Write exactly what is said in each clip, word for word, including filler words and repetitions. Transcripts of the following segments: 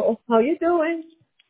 Hello. How you doing?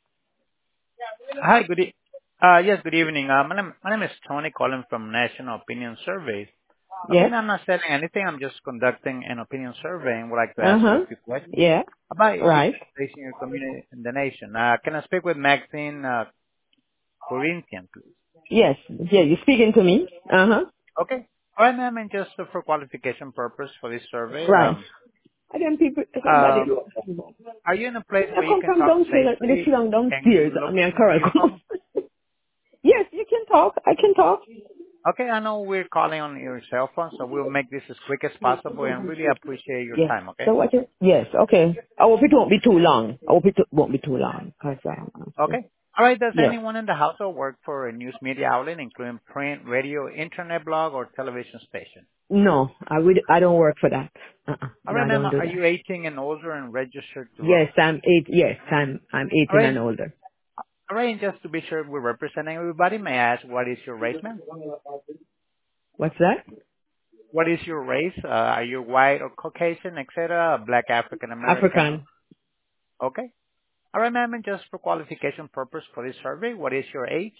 Hi, good e- uh Yes, good evening. Uh My name my name is Tony calling from National Opinion Surveys. Okay, Yes. ma'am, I'm not selling anything. I'm just conducting an opinion survey and would like to Uh ask you huh. a few questions Yeah. about issues Right. facing your community in the nation. Uh Can I speak with Maxine uh, Corinthian, please? Yes. Yeah. You speaking to me? Uh huh. Okay. All right, ma'am, and just uh, for qualification purpose for this survey, Right. um, Again, people, somebody. uh, are you in a place I where you come can from talk downstairs. I sit safely down and downstairs. I mean, I located from correct. your phone? Yes, you can talk. I can talk. Okay, I know we're calling on your cell phone, so we'll make this as quick as possible and really appreciate your Yes. time, okay? So what? You, yes. Okay. I hope it won't be too long. I hope it won't be too long. Cause um, Okay. All right. Does yeah. anyone in the household work for a news media outlet, including print, radio, internet blog, or television station? No, I would. I don't work for that. Uh-uh. All No, right, I ma'am. don't do Are that. you eighteen and older and registered to Yes, vote? I'm eight. Yes, I'm. I'm All eighteen and right. older. All right. And just to be sure we're representing everybody, may I ask what is your race, ma'am? What's that? What is your race? Uh, are you white or Caucasian, et cetera? Black African American? African. Okay. All right, ma'am. And just for qualification purpose for this survey, what is your age?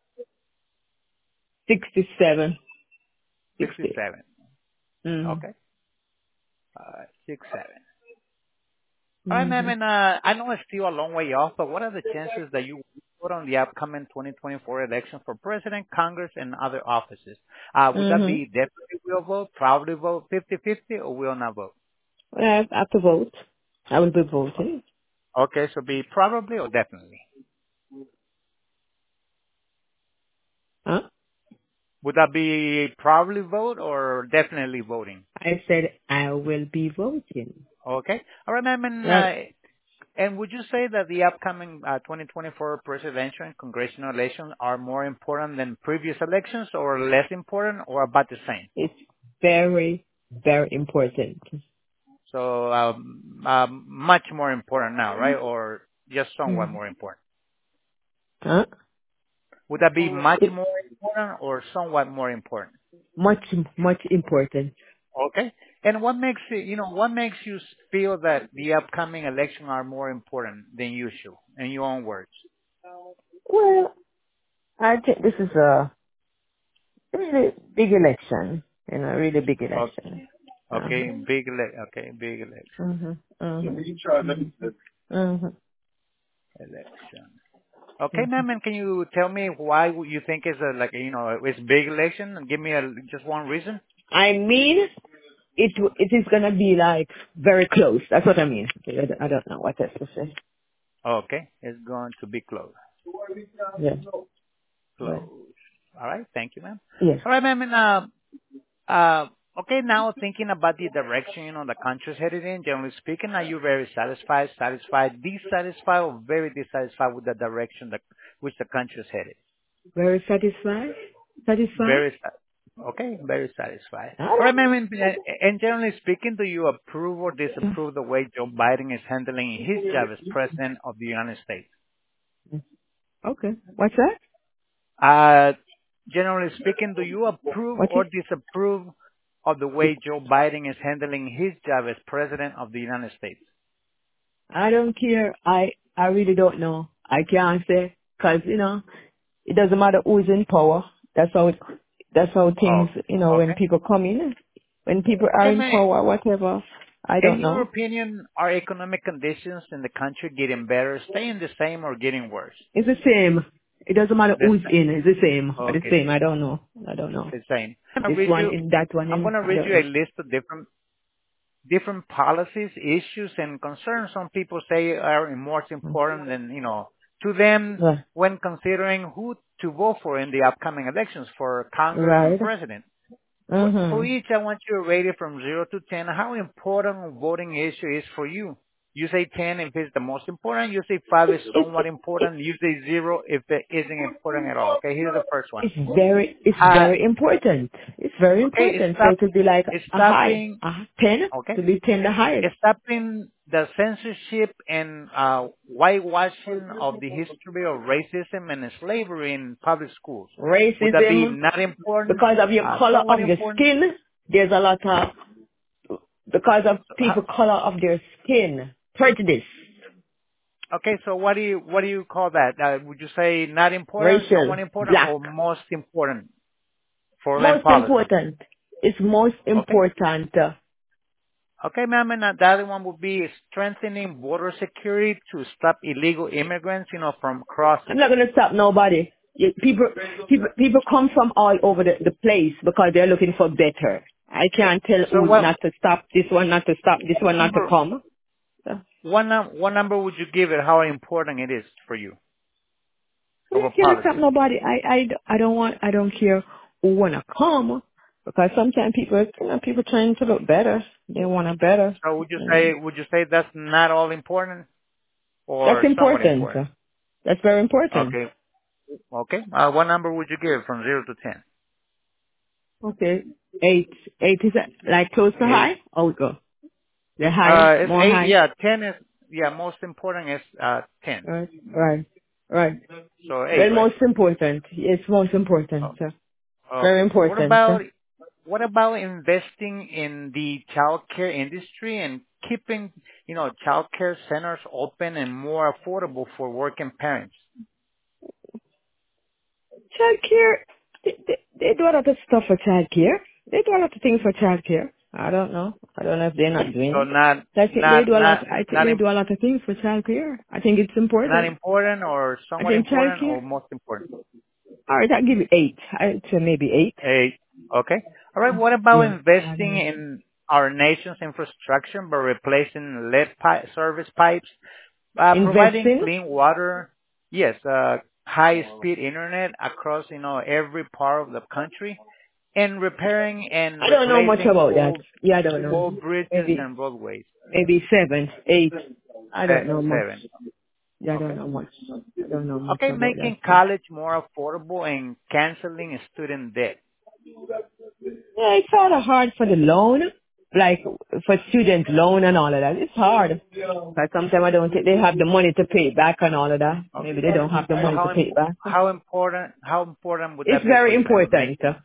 Sixty-seven. Sixty. sixty-seven. Mm. Okay. Uh, six seven. All right, ma'am, Mm-hmm. and uh, I know it's still a long way off, but what are the chances that you vote on the upcoming twenty twenty-four election for president, Congress, and other offices? Uh, would that Mm-hmm. be definitely will vote, probably vote, fifty-fifty, or will not vote? Well, I have to vote. I will be voting. Okay, so be probably or definitely. Huh? Would that be probably vote or definitely voting? I said I will be voting. Okay. All right, ma'am, and, Right. uh, and would you say that the upcoming uh, twenty twenty-four presidential and congressional elections are more important than previous elections or less important or about the same? It's very, very important. So um, um, much more important now, right? Or just somewhat Mm. more important? Huh? Would that be much It's more important or somewhat more important? much, much important. Okay. And what makes it, you know, what makes you feel that the upcoming election are more important than usual, in your own words? Well, I think this is a really big election. You know, really big O- election. Uh-huh. Okay, big ele- okay, big election. Mm-hmm. Mm-hmm. Mm-hmm. Election. Okay, Mm-hmm. ma'am, and can you tell me why you think it's a, like, you know, it's big election? Give me a, just one reason. I mean, it it is gonna be like very close. That's what I mean. Okay, I don't I don't know what else to say. Okay, it's going to be close. Yeah. Close. Right. All right. Thank you, ma'am. Yes. All right, ma'am. And, uh, uh, okay, now thinking about the direction, you know, the country's headed in, generally speaking, are you very satisfied, satisfied, dissatisfied, or very dissatisfied with the direction that which the country is headed? Very satisfied. Satisfied. Very sa- okay, very satisfied. I All right, don't ma'am. know. And, and generally speaking, do you approve or disapprove the way Joe Biden is handling his job as president of the United States? Okay. What's that? Uh, generally speaking, do you approve What is? or disapprove of the way Joe Biden is handling his job as President of the United States? I don't care. I I really don't know. I can't say because you know it doesn't matter who's in power. That's how it. That's how Oh, things. You know when okay. people come in, when people are Okay, in man. power, whatever. I In don't your know. opinion, are economic conditions in the country getting better, staying the same, or getting worse? It's the same. It doesn't matter The who's same. in. It's the same. Or the Okay, same. I don't know. I don't know. the same. I'm gonna This read one you. in, that one I'm in. gonna I read don't you a know. list of different different policies, issues, and concerns some people say are more important than, you know, to them Right. when considering who to vote for in the upcoming elections for Congress and Right. President. For, for Mhm. each, I want you to rate it from zero to ten. How important a voting issue is for you? You say ten if it's the most important. You say five is somewhat important. You say zero if it isn't important at all. Okay, here's the first one. It's very, it's Uh, very important. It's very okay, important. So stop, it would be like a high, stopping, a ten, okay, to be ten the highest. stopping the censorship and uh, whitewashing of the history of racism and slavery in public schools. Would that be Racism, not important? because of your Uh, color somewhat of your important? skin, there's a lot of, because of So, people how- color of their skin, prejudice. Okay, so what do you what do you call that? Uh, would you say not important, Racial, somewhat important, black. or most important for land Most policy? important. It's most Okay. important. Uh, Okay, ma'am, and uh, the other one would be strengthening border security to stop illegal immigrants, you know, from I'm crossing. not going to stop nobody. You- People, people, people come from all over the, the place because they're looking for better. I can't tell So who what not to stop, this one not to stop, this one not to number come. So, what num what number would you give it? How important it is for you of I a can't stop policy? nobody. I, I, I don't want, I don't care who want to come because sometimes people, you know, people trying to look better. They want a better, So would you you know. say would you say that's not all important That's or somewhat important. important? That's very important. Okay, okay. Uh, what number would you give from zero to ten? Okay. Eight. Eight is that like close to Eight. high? Oh, go. The high, Uh, it's more eight. high. Yeah, ten is yeah. Most important is uh ten. Right, right, right. So eight, Well, right? most important. It's most important. Oh, uh, Very okay. What important. uh. about what about investing in the childcare industry and keeping you know childcare centers open and more affordable for working parents? Child care, they, they, they do a lot of stuff for child care. They do a lot of things for child care. I don't know. I don't know if they're not So doing it. not I think they not do a lot. not I think not they im- do a lot of things for child care. I think it's not important. important or I somewhat think child important or care. most important? All right, I'll give you eight. I'd say maybe eight. Eight. Okay. All right. What about Yeah. I investing don't know. in our nation's infrastructure by replacing lead pipe, service pipes, uh, providing Investing? clean water? Yes, uh, high-speed internet across you know every part of the country, and repairing and I don't know much replacing about that. old Yeah, I don't old know. bridges Maybe, and roadways. maybe seven, eight. I don't Se- know much. seven. Yeah, I don't Okay. know much. I don't know much Okay, about that. making college more affordable and canceling student debt. Yeah, it's sort of hard for the loan, like for student loan and all of that. It's hard. But sometimes I don't think they have the money to pay it back and all of that. Maybe they Okay. don't have the So money to how pay im- it back. how important how important would It's that be for very you, ma'am? important. Making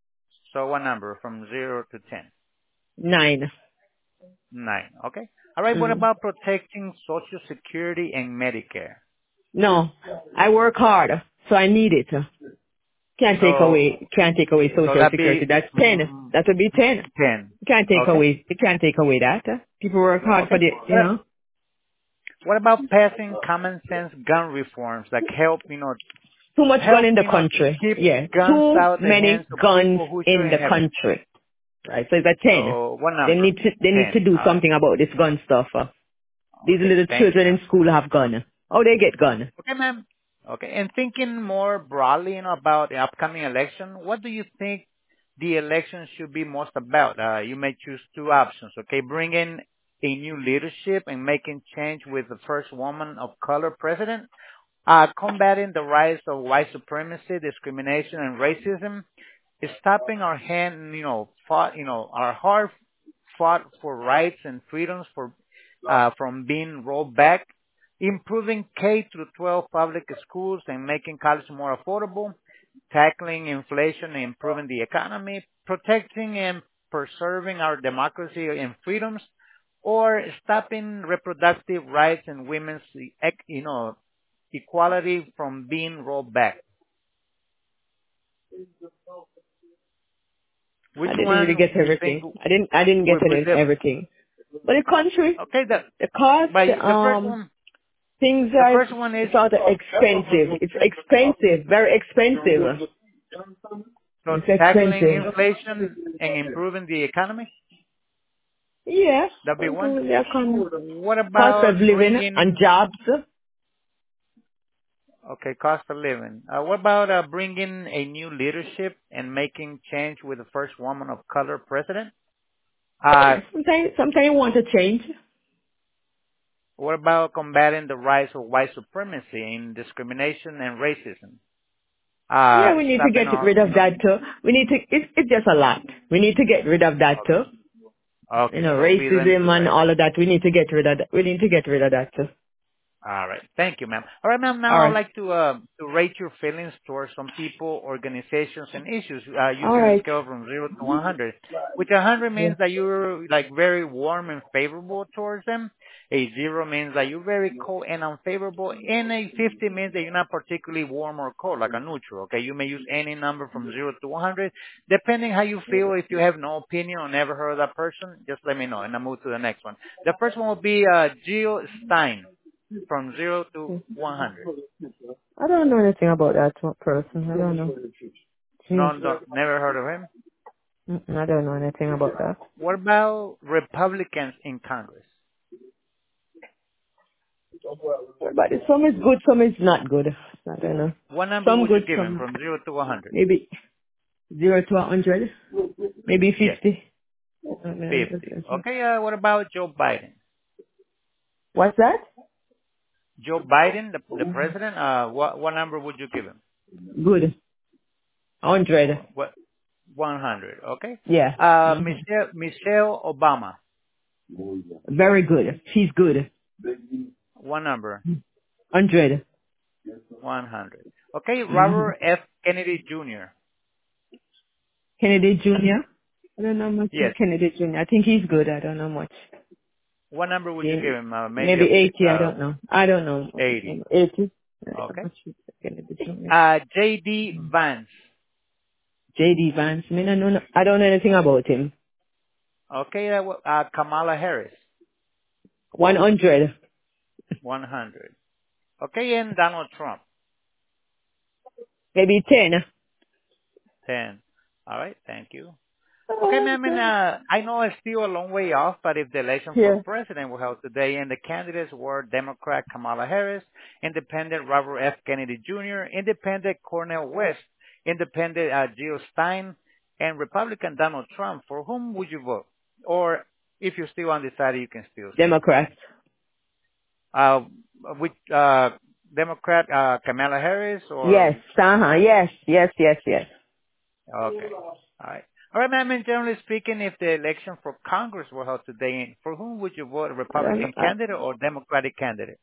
so one number from zero to ten. Nine. Nine. Okay. All right. What Mm. about protecting Social Security and Medicare? No, I work hard, so I need it. Can't take So away, can't take away so social that security. be That's ten. mm, That would be ten. ten. You can't take Okay. away, you can't take away that. People work hard for Okay. the, you What know. what about passing common sense gun reforms that help you know Too much gun help in the you know country. keep Yeah. guns Too out the many hands of guns people who in shouldn't the have it? country. Right. So it's a ten. So what They number? need to, they need to Ten. do All right. something about this gun stuff. Uh. These Okay. little Thank you, children ma'am. in school have gun. Oh, they get gun. Okay, ma'am. Okay. And thinking more broadly, you know, about the upcoming election, what do you think the election should be most about? Uh, you may choose two options. Okay, bringing a new leadership and making change with the first woman of color president, uh, combating the rise of white supremacy, discrimination, and racism, is stopping our hand, you know, fought, you know, our hard fought for rights and freedoms for, uh, from being rolled back, improving K through twelve public schools and making college more affordable, tackling inflation and improving the economy, protecting and preserving our democracy and freedoms, or stopping reproductive rights and women's, ec- you know, equality from being rolled back. Which I didn't really one get you think everything. I didn't, I didn't get would be it, the everything. But the country, okay? The the cost, but the first um, one, things the are first one is sort of expensive. It's expensive, very expensive. so It's tackling expensive. inflation and improving the economy. Yeah, That'd be one. improving the economy. What Cost of about living bringing and jobs. okay cost of living? Uh, what about uh, bringing a new leadership and making change with the first woman of color president? Uh, Yeah, sometimes, sometimes you want to change. what about combating the rise of white supremacy and discrimination and racism? Yeah, Uh, we need to stopping get our, rid you of know, that too. We need to, it's, it's just a lot. We need to get rid of that too. You okay, know, so we them racism too, and right? all of that. We need to get rid of that. We need to get rid of that too. All right. Thank you, ma'am. All right, ma'am. Now I'd Alright. like to uh, to rate your feelings towards some people, organizations, and issues uh, using a Alright. scale from zero to one hundred. Which one hundred Yeah. means that you're like very warm and favorable towards them, A zero means that you're very cold and unfavorable. And a fifty means that you're not particularly warm or cold, like a neutral. Okay, you may use any number from zero to one hundred, depending how you feel. If you have no opinion or never heard of that person, just let me know, and I'll move to the next one. The first one will be uh, Jill Stein, from zero to one hundred. I don't know anything about that one person. I don't know. No, Jeez. no, never heard of him. Mm-mm, I don't know anything about that. What about Republicans in Congress? But some is good, some is not good. I don't know. What number Some would you good, give him some from zero to one hundred? maybe zero to a hundred, maybe Yes, fifty. I don't know. fifty. Okay, uh, what about Joe Biden? What's that? Joe Biden, the, the president, uh, what, what number would you give him? Good. Hundred. What, one hundred, okay? Yeah. Uh, hmm Michelle, Michelle Obama, Very good. She's good. one number, Hundred. one hundred. Okay, Mm-hmm. Robert F. Kennedy Junior Kennedy Junior I don't know much of Yes, Kennedy Junior I think he's good. I don't know much. what number would you Yeah. give him? Uh, maybe Maybe a, eighty. I uh, don't know. I don't know. eighty, eighty. I don't know okay? much of Kennedy Junior Uh, J D Vance, J D Vance. I mean, I don't know. I don't know anything about him. okay, uh, wh- uh, Kamala Harris, One hundred. one hundred. Okay, and Donald Trump, Maybe ten. ten. All right, thank you. Okay, Oh, ma'am, and God. uh, I know it's still a long way off, but if the election for Yeah. president were held today and the candidates were Democrat Kamala Harris, Independent Robert F. Kennedy Junior, Independent Cornel West, Independent uh, Jill Stein, and Republican Donald Trump, for whom would you vote? Or if you're still undecided, you can still say. Democrat. Uh, with uh, Democrat uh, Kamala Harris or Yes. Uh huh. Yes. Yes. Yes. Yes. okay. All right. All right, ma'am. And generally speaking, if the election for Congress were held today, for whom would you vote? A I don't know. Republican Uh, candidate or Democratic candidate?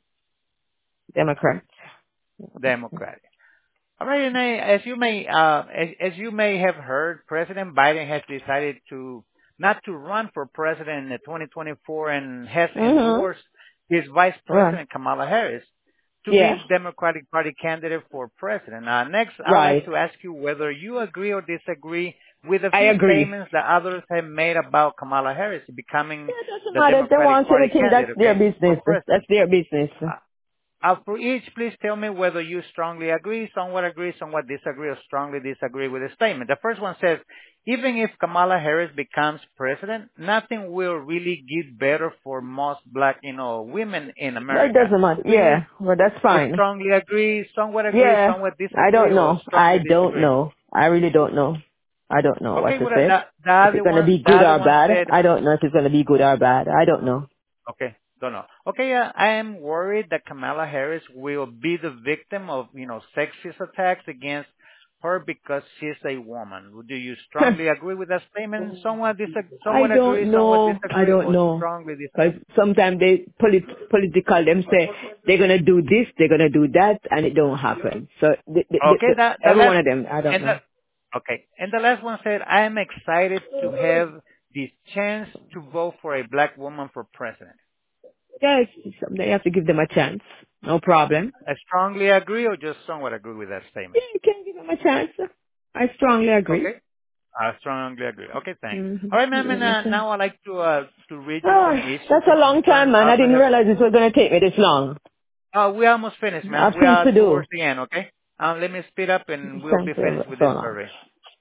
Democrat. Democratic. All right, and I, as you may, uh, as, as you may have heard, President Biden has decided to not to run for president in the twenty twenty-four and has Mhm. endorsed his vice Right. president Kamala Harris to Yeah. be Democratic Party candidate for president. Uh, next, I would like Right. to ask you whether you agree or disagree with a I few agree. statements that others have made about Kamala Harris becoming Yeah, it doesn't the matter if they Democratic want Party anything. That's candidate, their okay, for business. president. That's their business. Uh, uh, for each, please tell me whether you strongly agree, somewhat agree, somewhat disagree, or strongly disagree with the statement. The first one says, even if Kamala Harris becomes president, nothing will really get better for most black, you know, women in Well, it America. doesn't matter. Please Yeah. Well, that's fine. strongly agree, somewhat agree, Yeah. somewhat I disagree, don't or know. I strongly don't disagree. know. I really don't know. I don't know what Okay, to well, say. the, the If other it's gonna one, be the good other or one bad, said, I don't know if it's gonna be good or bad. I don't know. okay, don't know. Okay, uh, I am worried that Kamala Harris will be the victim of, you know, sexist attacks against her because she's a woman. Do you strongly agree with that statement? Somewhat disagree, I somewhat agree, don't somewhat know. I disagree, don't or know. strongly disagree? Because sometimes they polit- political them say they're gonna do this, they're gonna do that, and it don't happen. So the, the, the, Okay, the, that the every one last of them, I don't and know. the okay, and the last one said, I am excited to have this chance to vote for a black woman for president. Yes, they have to give them a chance. No problem. I strongly agree, or just somewhat agree with that statement. Yeah, you can give them a chance. I strongly agree. Okay. I strongly agree. Okay, thanks. Mm-hmm. All right, Give ma'am, and them a uh, chance. now I'd like to uh, to read you Oh, some issues that's a and long time, concerns man. I others didn't have. realize it was gonna take me this long. Uh, we almost finished, I ma'am. have We things are to do. towards the end, okay? Um, let me speed up and we'll be Thank you finished with so this much. survey.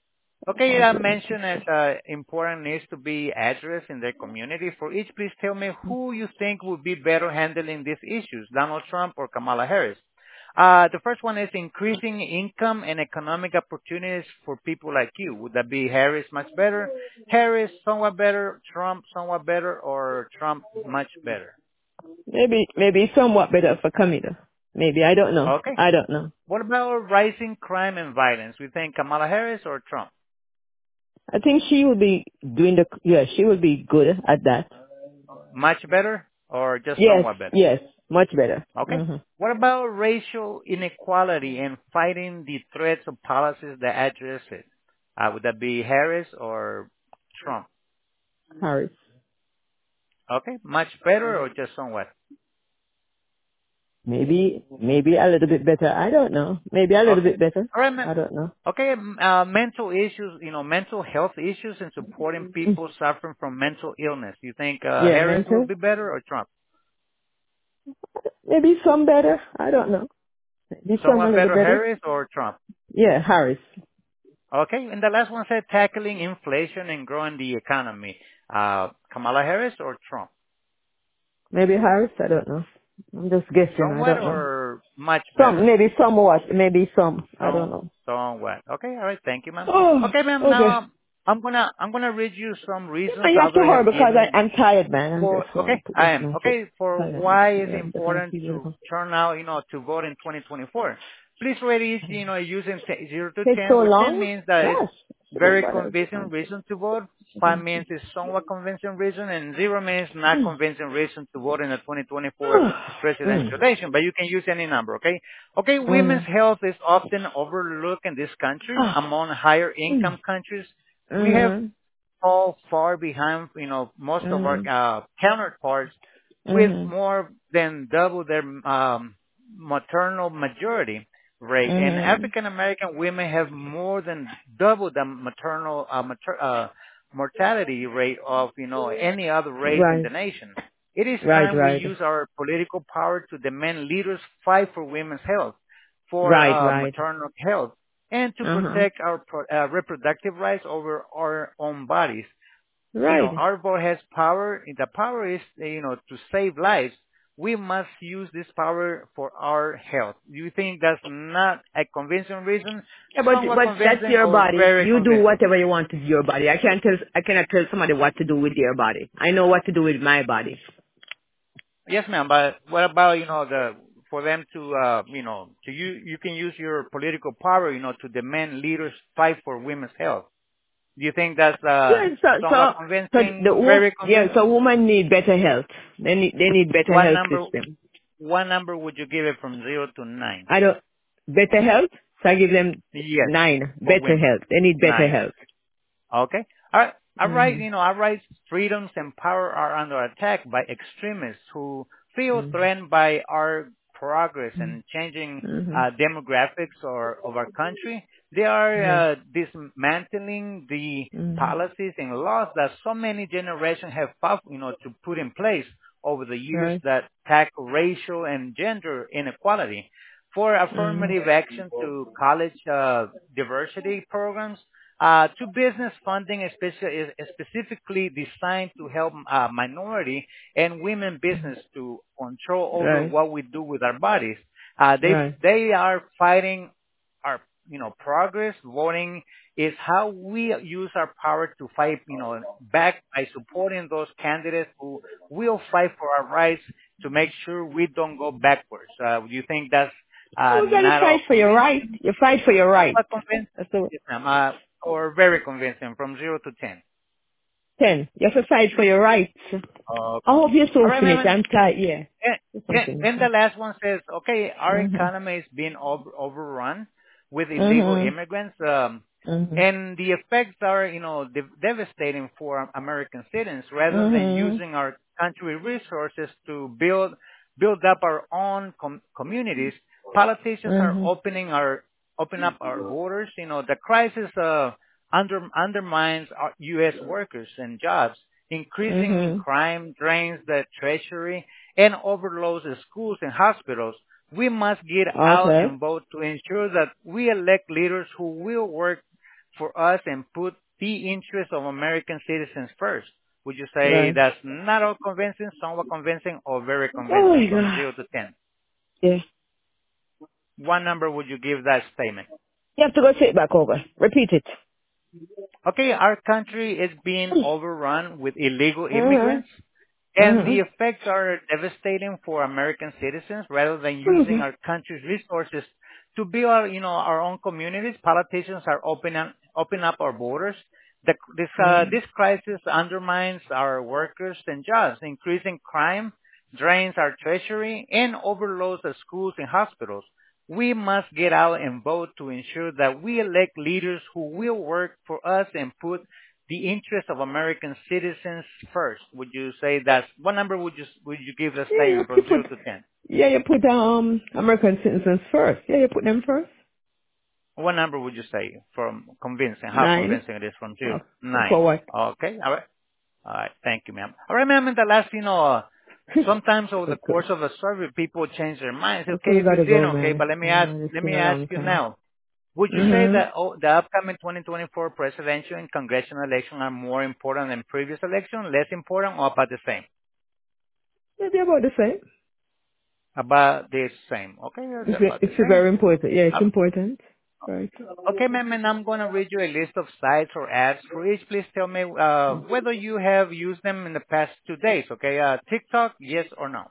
Okay, Oh, I goodness. mentioned as uh, important needs to be addressed in their community. For each, please tell me who you think would be better handling these issues, Donald Trump or Kamala Harris. Uh, the first one is increasing income and economic opportunities for people like you. Would that be Harris much better, Harris somewhat better, Trump somewhat better, or Trump much better? Maybe, maybe somewhat better for Camila. Maybe, I don't know. Okay. I don't know. What about rising crime and violence? We think Kamala Harris or Trump? I think she will be doing the, yeah, she will be good at that. Much better or just Yes, somewhat better? yes, much better. Okay. hmm What about racial inequality and fighting the threats of policies that address it? Uh, would that be Harris or Trump? Harris. Okay, much better or just somewhat? Maybe, maybe a little bit better. I don't know. Maybe a little Okay. bit better. All right, I man. don't know. Okay, m- uh, mental issues, you know, mental health issues and supporting Mm. people suffering from mental illness. You think uh, Yeah, Harris will mental. be better or Trump? Maybe some better. I don't know. Maybe some a Somewhat little better better. Harris or Trump? Yeah, Harris. Okay, and the last one said tackling inflation and growing the economy. Uh, Kamala Harris or Trump? Maybe Harris. I don't know. I'm just guessing. I Somewhat don't know. or much Some, better? maybe somewhat. Maybe some. I don't Some, know. somewhat. Okay, all right. Thank you, ma'am. Oh, Okay, ma'am. okay. Now I'm gonna I'm gonna read you some reasons You have to others hurry have because I, given I'm tired, man. I'm for. just want Okay, to put I this am in my foot. okay for Tired, man. why it's Yeah, I'm just want to important keep it. to turn out, you know, to vote in twenty twenty-four. Please rate each, you know, using t- zero to Take so ten, where ten long? means that it's Gosh. Shouldn't very bother. convincing reason to vote. Five means it's somewhat convincing reason, and zero means not Mm. convincing reason to vote in the twenty twenty-four Mm. presidential election. But you can use any number, okay? Okay, women's Mm. health is often overlooked in this country. Ah. Among higher Mm. income countries, we have Mhm. fall far behind, you know, most of our Mhm. uh, counterparts with Mhm. more than double their um, maternal majority rate. And Mhm. African American women have more than double the maternal uh, mater- uh, mortality rate of, you know, any other race in Right. the nation. It is Right. time we Right. use our political power to demand leaders fight for women's health, for Right. uh, Right. maternal health, and to Uh huh. protect our pro- uh, reproductive rights over our own bodies. You know, Right. our vote has power. The power is, uh, you know, to save lives. We must use this power for our health. Do you think that's not a convincing reason? Yeah, but Somewhat but that's convincing your or body. very You do convincing? whatever you want to your body. I can't tell. I cannot tell somebody what to do with their body. I know what to do with my body. Yes, ma'am. But what about, you know, the for them to, uh, you know, to you, you can use your political power, you know, to demand leaders fight for women's health. Do you think that's uh, Yeah. So somewhat so so the convincing, wo- very yeah. So convincing? women need better health. They need they need better What health number, system. what number would you give it from zero to nine? I don't better health. So I give them Yes, nine. for Better women. health. They need better Nine. health. Okay. Our, our right, Mhm. you know, our rights, freedoms, and power are under attack by extremists who feel Mhm. threatened by our progress and changing Mhm. uh, demographics or, of our country. They Yeah. are uh, dismantling the Mhm. policies and laws that so many generations have fought, you know, to put in place over the years Right. that tackle racial and gender inequality. For Mhm. affirmative action to college uh, diversity programs, uh, to business funding, especially is specifically designed to help uh, minority and women business to control over Right. what we do with our bodies. Uh, they Right. they are fighting our you know progress. Voting is how we use our power to fight you know back by supporting those candidates who will fight for our rights to make sure we don't go backwards. Uh, do you think that's uh, You gotta not fight all for your right. convincing? You fight for your right. Somewhat convincing, That's the yes, ma'am, uh, or very convincing from zero to ten. ten. You have to fight for your rights. I Okay. hope you're All so right, finished. ma'am. I'm tired. Yeah. And, Do and something. and the last one says, okay, our Mhm. economy is being over, overrun with illegal Mhm. immigrants, um, Mhm. and the effects are, you know, de- devastating for American citizens. Rather than Mhm. using our country resources to build build up our own com- communities, politicians are Mhm. opening our open up our borders. You know, the crisis uh, under, undermines our U S workers and jobs. Increasing Mhm. crime drains the treasury and overloads the schools and hospitals. We must get out Okay. and vote to ensure that we elect leaders who will work for us and put the interests of American citizens first. Would you say Right. that's not all convincing, somewhat convincing, or very Oh convincing my from god. zero to ten? Yeah. What number would you give that statement? You have to go sit back over. Repeat it. Okay, our country is being overrun with illegal Mhm. immigrants. And the Mhm. effects are devastating for American citizens. Rather than using Mhm. our country's resources to build, our, you know, our own communities, politicians are opening open up our borders. The, this uh, Mhm. this crisis undermines our workers and jobs, increasing crime, drains our treasury, and overloads the schools and hospitals. We must get out and vote to ensure that we elect leaders who will work for us and put the interest of American citizens first? Would you say that's, what number would you, would you give the Yeah, you, statement you from put, zero to ten? yeah, you put, um, American citizens first. Yeah, you put them first. What number would you say from convincing? How Nine. convincing it is from Uh, zero? Nine. for what? Okay. All right. All right. Thank you, ma'am. All right, ma'am. And the last, you know, uh, sometimes over the Okay. course of a survey, people change their minds. Okay, Okay, you if you gotta didn't, go, okay, man. but let me ask, Uh, it's let been me a ask long you time. now. Would you say Mm-hmm. that oh, the upcoming twenty twenty-four presidential and congressional election are more important than previous election, less important, or about the same? Maybe about the same. About the same. Okay, It's, that's ve- about the it's same. very important. Yeah, it's Uh, important. Right. Okay, ma'am, and I'm going to read you a list of sites or ads for each. Please tell me uh, whether you have used them in the past two days, okay? Uh, TikTok, yes or no?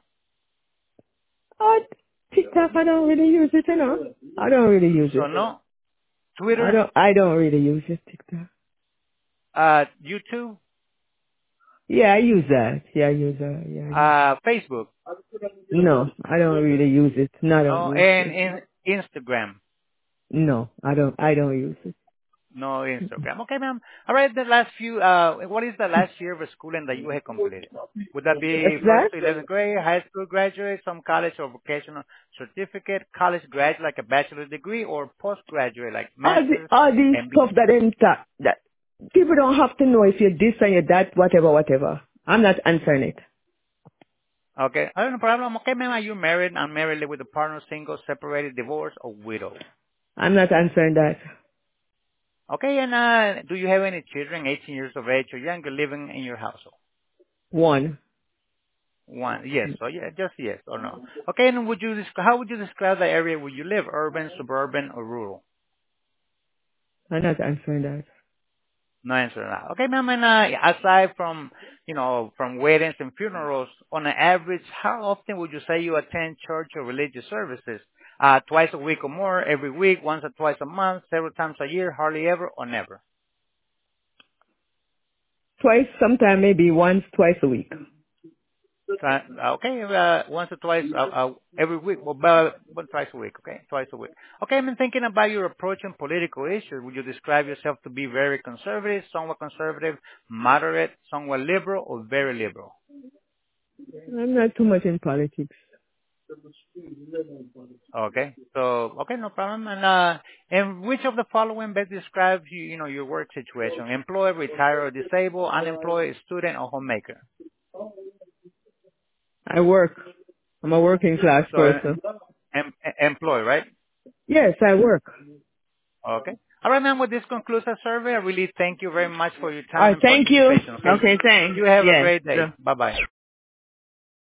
Uh, TikTok, I don't really use it, you know. I don't really use So it. no. I Twitter, don't, I don't really use it, TikTok. uh, YouTube, Yeah, I use that. Yeah, I use that. Yeah, I use uh, Facebook, it. No, I don't really use it. No, I don't no, use and it. in Instagram. No, I don't, I don't use it. No Instagram. Okay, ma'am. All right, the last few, uh, what is the last year of schooling that you have completed? Would that be What's first that? to eleventh grade, high school graduate, some college or vocational certificate, college graduate like a bachelor's degree, or postgraduate like All, the, master's, all these M B A? stuff that in ta- that people don't have to know if you're this and you're that, whatever, whatever. I'm not answering it. Okay, I no problem. Okay, ma'am, are you married, unmarried, live with a partner, single, separated, divorced, or widow? I'm not answering that. Okay, and uh, do you have any children, eighteen years of age or younger, living in your household? One. One, yes. So yeah, just yes or no. Okay, and would you desc- how would you describe the area where you live? Urban, suburban, or rural? I'm not answering that. No answer to that. Okay, ma'am. And uh, aside from you know from weddings and funerals, on an average, how often would you say you attend church or religious services? Uh, twice a week or more, every week, once or twice a month, several times a year, hardly ever, or never. Twice, sometime maybe once, twice a week. Try- Okay, uh, once or twice uh, uh, every week, well, but, but twice a week, okay? Twice a week. Okay, I'm thinking about your approach on political issues. Would you describe yourself to be very conservative, somewhat conservative, moderate, somewhat liberal, or very liberal? I'm not too much in politics. Okay, so, okay, no problem. And, uh, and which of the following best describes you, you know, your work situation? Employed, retired, or disabled, unemployed, student, or homemaker? I work. I'm a working class So, uh, person. em- employed, right? Yes, I work. Okay. All right, ma'am. Well, this concludes our survey. I really thank you very much for your All time right, and thank you. participation. Okay. Okay, thanks. You have a Yes. great day. Bye bye.